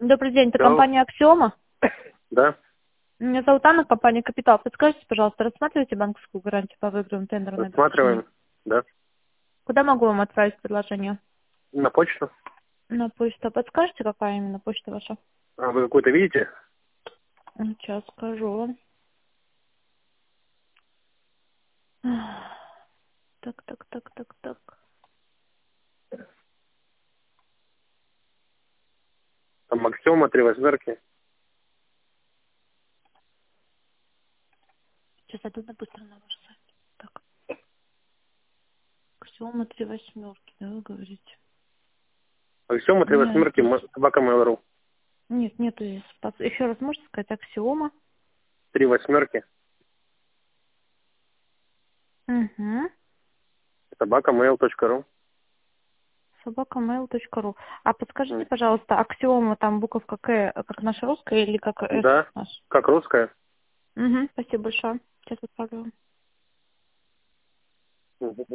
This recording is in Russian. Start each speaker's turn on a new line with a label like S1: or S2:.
S1: Добрый день, это
S2: Алло.
S1: компания «Аксиома».
S2: Да.
S1: Меня зовут Анна, компания «Капитал». Подскажите, пожалуйста, рассматриваете банковскую гарантию по выигранному тендеру на обеспечение?
S2: Рассматриваем. Да.
S1: Куда могу вам отправить предложение?
S2: На почту.
S1: На почту. Подскажете, какая именно почта ваша?
S2: А вы какую-то видите?
S1: Сейчас скажу вам. Так.
S2: Там Аксиома, 3 восьмерки.
S1: Сейчас я туда быстро на ваш сайт. Так. «Аксиома» 3 восьмерки, да, вы говорите?
S2: Аксиома, 3
S1: Нет,
S2: восьмерки, собака Mail.ru.
S1: нету здесь. Еще раз можете сказать «Аксиома»?
S2: 3 восьмерки,
S1: Угу.
S2: собака Mail.ru.
S1: Собакамейл.ру. А подскажите, пожалуйста, «Аксиома» там буковка «К», как наша русская или как «С»
S2: Да,
S1: наш?
S2: как русская.
S1: Угу, спасибо большое. Сейчас отправлю.
S2: Мгм.